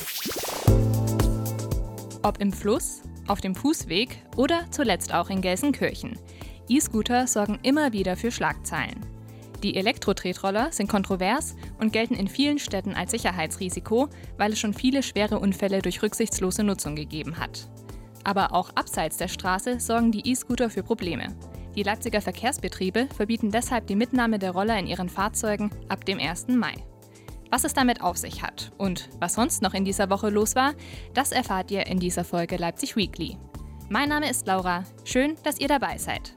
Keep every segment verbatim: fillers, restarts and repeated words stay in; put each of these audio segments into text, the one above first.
Ob im Fluss, auf dem Fußweg oder zuletzt auch in Gelsenkirchen. E-Scooter sorgen immer wieder für Schlagzeilen. Die Elektro-Tretroller sind kontrovers und gelten in vielen Städten als Sicherheitsrisiko, weil es schon viele schwere Unfälle durch rücksichtslose Nutzung gegeben hat. Aber auch abseits der Straße sorgen die E-Scooter für Probleme. Die Leipziger Verkehrsbetriebe verbieten deshalb die Mitnahme der Roller in ihren Fahrzeugen ab dem ersten Mai. Was es damit auf sich hat und was sonst noch in dieser Woche los war, das erfahrt ihr in dieser Folge Leipzig Weekly. Mein Name ist Laura, schön, dass ihr dabei seid.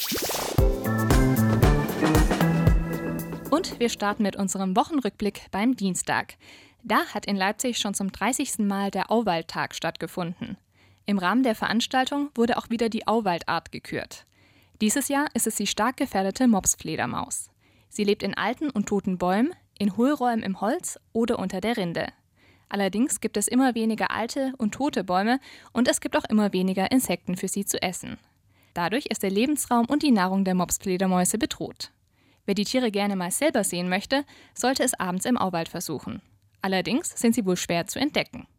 Und wir starten mit unserem Wochenrückblick beim Dienstag. Da hat in Leipzig schon zum dreißigsten Mal der Auwaldtag stattgefunden. Im Rahmen der Veranstaltung wurde auch wieder die Auwaldart gekürt. Dieses Jahr ist es die stark gefährdete Mopsfledermaus. Sie lebt in alten und toten Bäumen, in Hohlräumen im Holz oder unter der Rinde. Allerdings gibt es immer weniger alte und tote Bäume und es gibt auch immer weniger Insekten für sie zu essen. Dadurch ist der Lebensraum und die Nahrung der Mopsfledermäuse bedroht. Wer die Tiere gerne mal selber sehen möchte, sollte es abends im Auwald versuchen. Allerdings sind sie wohl schwer zu entdecken.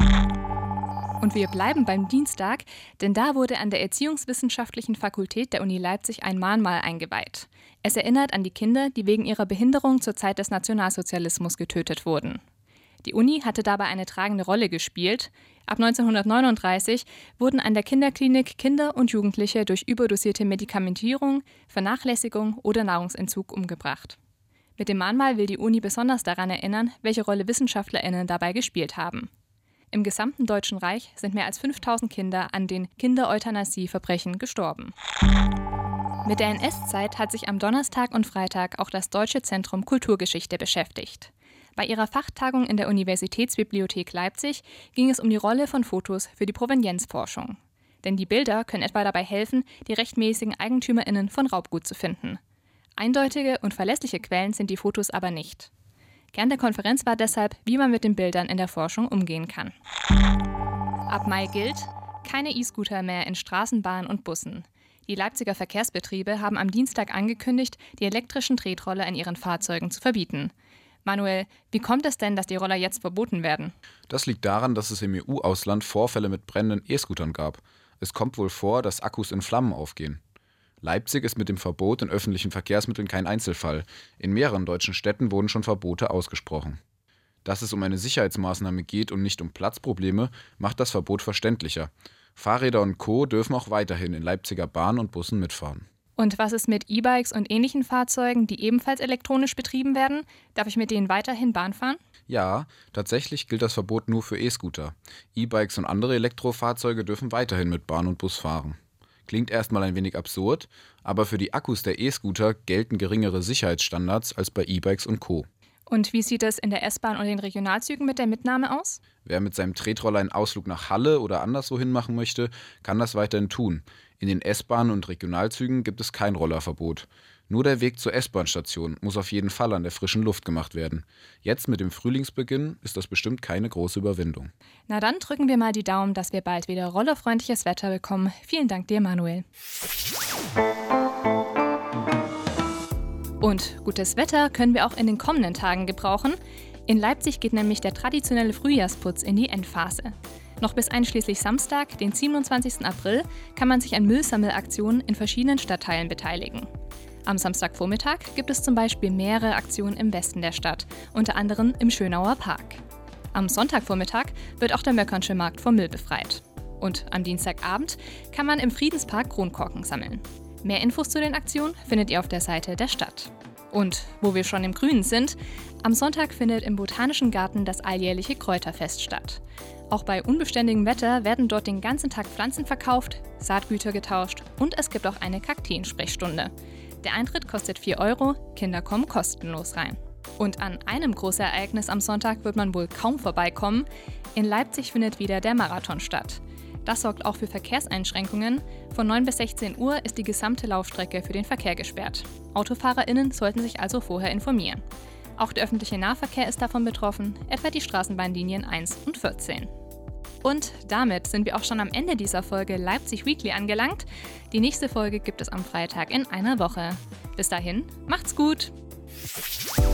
Und wir bleiben beim Dienstag, denn da wurde an der Erziehungswissenschaftlichen Fakultät der Uni Leipzig ein Mahnmal eingeweiht. Es erinnert an die Kinder, die wegen ihrer Behinderung zur Zeit des Nationalsozialismus getötet wurden. Die Uni hatte dabei eine tragende Rolle gespielt. Ab neunzehnhundertneununddreißig wurden an der Kinderklinik Kinder und Jugendliche durch überdosierte Medikamentierung, Vernachlässigung oder Nahrungsentzug umgebracht. Mit dem Mahnmal will die Uni besonders daran erinnern, welche Rolle WissenschaftlerInnen dabei gespielt haben. Im gesamten Deutschen Reich sind mehr als fünftausend Kinder an den Kindereuthanasie-Verbrechen gestorben. Mit der N S-Zeit hat sich am Donnerstag und Freitag auch das Deutsche Zentrum Kulturgeschichte beschäftigt. Bei ihrer Fachtagung in der Universitätsbibliothek Leipzig ging es um die Rolle von Fotos für die Provenienzforschung. Denn die Bilder können etwa dabei helfen, die rechtmäßigen EigentümerInnen von Raubgut zu finden. Eindeutige und verlässliche Quellen sind die Fotos aber nicht. Kern der Konferenz war deshalb, wie man mit den Bildern in der Forschung umgehen kann. Ab Mai gilt, keine E-Scooter mehr in Straßenbahnen und Bussen. Die Leipziger Verkehrsbetriebe haben am Dienstag angekündigt, die elektrischen Tretroller in ihren Fahrzeugen zu verbieten. Manuel, wie kommt es denn, dass die Roller jetzt verboten werden? Das liegt daran, dass es im E U-Ausland Vorfälle mit brennenden E-Scootern gab. Es kommt wohl vor, dass Akkus in Flammen aufgehen. Leipzig ist mit dem Verbot in öffentlichen Verkehrsmitteln kein Einzelfall. In mehreren deutschen Städten wurden schon Verbote ausgesprochen. Dass es um eine Sicherheitsmaßnahme geht und nicht um Platzprobleme, macht das Verbot verständlicher. Fahrräder und Co. dürfen auch weiterhin in Leipziger Bahnen und Bussen mitfahren. Und was ist mit E-Bikes und ähnlichen Fahrzeugen, die ebenfalls elektronisch betrieben werden? Darf ich mit denen weiterhin Bahn fahren? Ja, tatsächlich gilt das Verbot nur für E-Scooter. E-Bikes und andere Elektrofahrzeuge dürfen weiterhin mit Bahn und Bus fahren. Klingt erstmal ein wenig absurd, aber für die Akkus der E-Scooter gelten geringere Sicherheitsstandards als bei E-Bikes und Co. Und wie sieht es in der S-Bahn und den Regionalzügen mit der Mitnahme aus? Wer mit seinem Tretroller einen Ausflug nach Halle oder anderswohin machen möchte, kann das weiterhin tun. In den S-Bahnen und Regionalzügen gibt es kein Rollerverbot. Nur der Weg zur S-Bahn-Station muss auf jeden Fall an der frischen Luft gemacht werden. Jetzt mit dem Frühlingsbeginn ist das bestimmt keine große Überwindung. Na dann drücken wir mal die Daumen, dass wir bald wieder rollerfreundliches Wetter bekommen. Vielen Dank dir, Manuel. Und gutes Wetter können wir auch in den kommenden Tagen gebrauchen. In Leipzig geht nämlich der traditionelle Frühjahrsputz in die Endphase. Noch bis einschließlich Samstag, den siebenundzwanzigsten April, kann man sich an Müllsammelaktionen in verschiedenen Stadtteilen beteiligen. Am Samstagvormittag gibt es zum Beispiel mehrere Aktionen im Westen der Stadt, unter anderem im Schönauer Park. Am Sonntagvormittag wird auch der Möckernsche Markt vom Müll befreit. Und am Dienstagabend kann man im Friedenspark Kronkorken sammeln. Mehr Infos zu den Aktionen findet ihr auf der Seite der Stadt. Und wo wir schon im Grünen sind, am Sonntag findet im Botanischen Garten das alljährliche Kräuterfest statt. Auch bei unbeständigem Wetter werden dort den ganzen Tag Pflanzen verkauft, Saatgüter getauscht und es gibt auch eine Kakteensprechstunde. Der Eintritt kostet vier Euro, Kinder kommen kostenlos rein. Und an einem Großereignis am Sonntag wird man wohl kaum vorbeikommen. In Leipzig findet wieder der Marathon statt. Das sorgt auch für Verkehrseinschränkungen. Von neun bis sechzehn Uhr ist die gesamte Laufstrecke für den Verkehr gesperrt. AutofahrerInnen sollten sich also vorher informieren. Auch der öffentliche Nahverkehr ist davon betroffen, etwa die Straßenbahnlinien eins und vierzehn. Und damit sind wir auch schon am Ende dieser Folge Leipzig Weekly angelangt. Die nächste Folge gibt es am Freitag in einer Woche. Bis dahin, macht's gut!